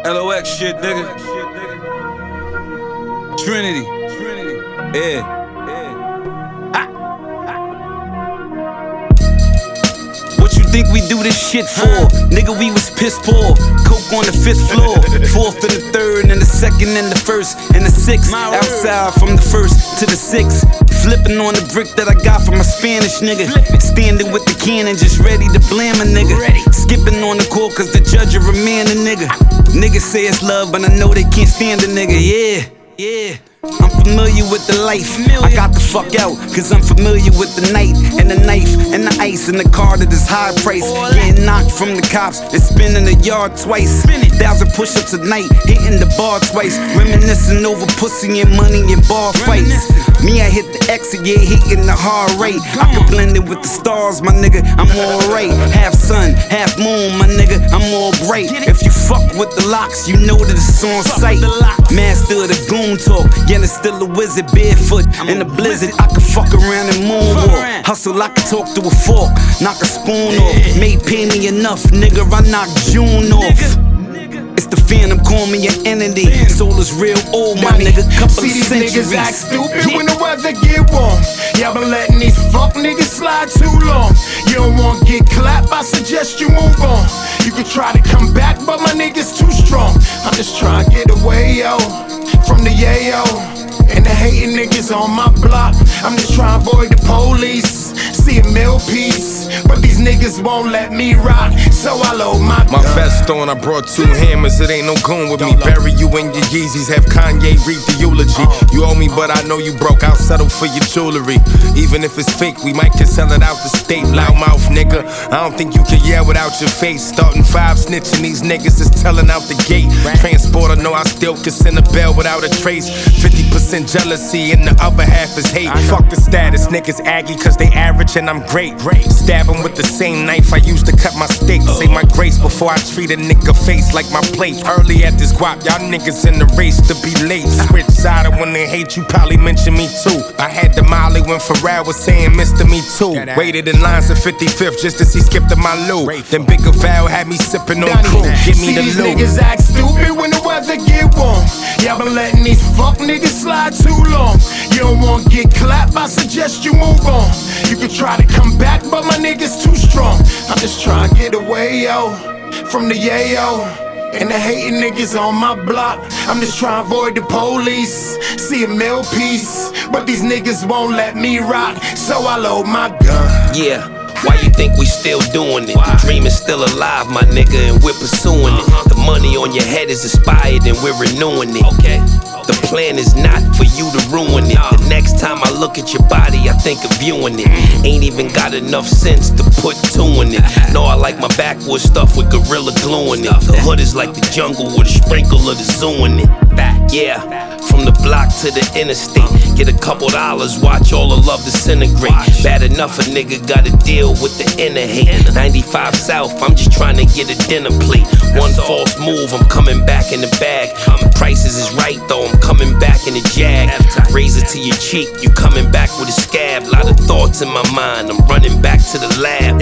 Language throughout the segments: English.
LOX shit, nigga. Trinity. Yeah. What you think we do this shit for? Nigga, we was piss poor. Coke on the 5th floor. 4th and the 3rd and the 2nd and the 1st and the 6th. Outside from the 1st to the 6th. Flipping on the brick that I got from a Spanish nigga. Standing with the cannon, just ready to blam a nigga. Skipping on the court cause the judge a remand a nigga. Niggas say it's love, but I know they can't stand a nigga. Yeah. I'm familiar with the life. I got the fuck out, cause I'm familiar with the night and the knife and the ice and the car that is high price. Getting knocked from the cops and spinning the yard twice. 1,000 push-ups a night, hitting the bar twice. Reminiscing over pussy and money and bar fights. Me, I hit the exit, yeah, hitting the hard rate. I can blend it with the stars, my nigga, I'm alright. Half sun, half moon, my nigga, I'm all bright. If you fuck with the locks, you know that it's on sight. Master of the goon talk, yeah, it's still a wizard, barefoot in the blizzard. I can fuck around and moonwalk. Hustle, I can talk through a fork, knock a spoon off. Made pay me enough, nigga, I knock June off. It's the Phantom, call me an entity. Soul is real old, my nigga, couple of centuries. See these niggas act stupid when the weather get warm. Y'all been letting these fuck niggas slide too long. You don't want to get clapped, I suggest you move on. You can try to come back, but my niggas too strong. I'm just trying to get away, yo, from the yayo and the hating niggas on my block. I'm just trying to avoid the police. See a meal piece, but these niggas won't let me rock, so I load my vest on, I brought 2 hammers, it ain't no goon with me. Bury you in your Yeezys, have Kanye read the eulogy. You owe me, but I know you broke, I'll settle for your jewelry. Even if it's fake, we might just sell it out the state. Loudmouth nigga, I don't think you can yell without your face. Starting 5 snitching, these niggas is telling out the gate. Transporter, know I still can send a bell without a trace. 50% jealousy and the other half is hate. Fuck the status, niggas aggy cause they average and I'm great. Stab him with the same knife I used to cut my steak. Say my grace before I treat a nigga face like my plate. Early at this guap, y'all niggas in the race to be late. Switch side and when they hate you probably mention me too. I had the Molly when Pharrell was saying Mr. Me Too. Waited in lines at 55th just to see Skip to my loot. Then Bigger Val had me sipping on cool. Give me the loot. These niggas act stupid when the weather get warm. Y'all been letting these fuck niggas slide too long. You don't want to get clapped, I suggest you move on. You can try to come back, but my niggas too strong. I'm just trying to get away, yo, from the yayo and the hating niggas on my block. I'm just trying to avoid the police. See a meal piece, but these niggas won't let me rock, so I load my gun. Yeah. Why you think we still doing it? The dream is still alive, my nigga, and we're pursuing it. The money on your head is expired and we're renewing it. The plan is not for you to ruin it. The next time I look at your body, I think of viewing it. Ain't even got enough sense to put 2 in it. No, I like my backwoods stuff with Gorilla Glue in it. The hood is like the jungle with a sprinkle of the zoo in it. Yeah, from the block to the interstate. Get a couple dollars, watch all the love disintegrate. Bad enough a nigga gotta deal with the inner hate. 95 South, I'm just trying to get a dinner plate. One false move, I'm coming back in the bag. The prices is right though, I'm coming back in the Jag. Razor to your cheek, you coming back with a scab. Lot of thoughts in my mind, I'm running back to the lab.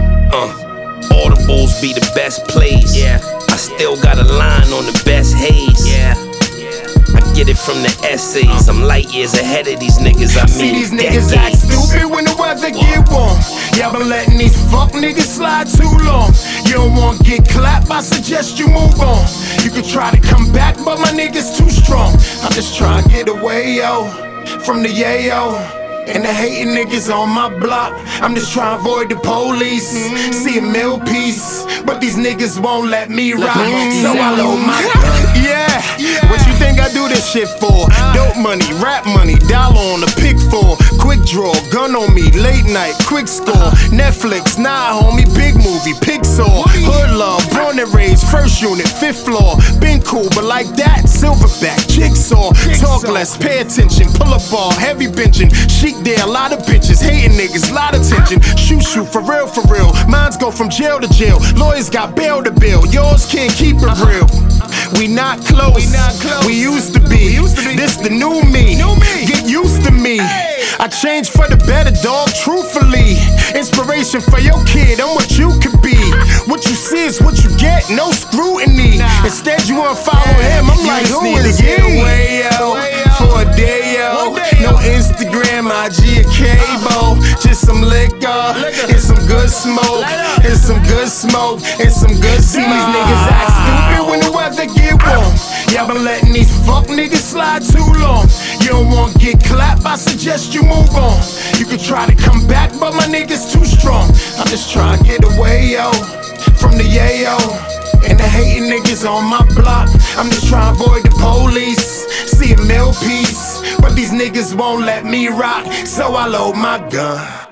Audibles be the best plays. I still got a line on the best haze. I get it from the essays. I'm light years ahead of these niggas. I mean, see these niggas act stupid when the weather get warm. Y'all been letting these fuck niggas slide too long. You don't want to get clapped, I suggest you move on. You can try to come back, but my niggas too strong. I'm just trying to get away, yo, from the yayo and the hating niggas on my block. I'm just trying to avoid the police. See a meal piece, but these niggas won't let me rock, so I load my gun. Yeah, what you think I do this shit for? Dope money, rap money, dollar on the pick for. Quick draw, gun on me, late night, quick score. Netflix, nah homie, big movie, Pixar. Hood love, born and raised, first unit, 5th floor. Been cool, but like that, silverback, jigsaw. Talk less, pay attention, pull up ball, heavy benching. Chic there, a lot of bitches, hating niggas, lot of tension. Shoot, for real, for real. Mines go from jail to jail, lawyers got bail to bail. Yours can't keep it real. We not close, we used to be. This the new me, get used to me. I changed for the better, dog, truthfully. Inspiration for your kid, I'm what you could be. What you see is what you get, no scrutiny. Instead you wanna follow him, I'm like, who is he? Away, yo, for a day, yo. No Instagram, IG, or cable. Just some liquor, and some good smoke, and some good smoke, and some good smoke. These niggas act stupid when the weather get warm. Y'all been letting these fuck niggas slide too long. You don't wanna get clapped, I suggest you move on. You can try to come back, but my niggas too strong. I'm just trying to get away, yo, from the yayo and the hating niggas on my block. I'm just trying to avoid the police, see a mill piece, but these niggas won't let me rock, so I load my gun.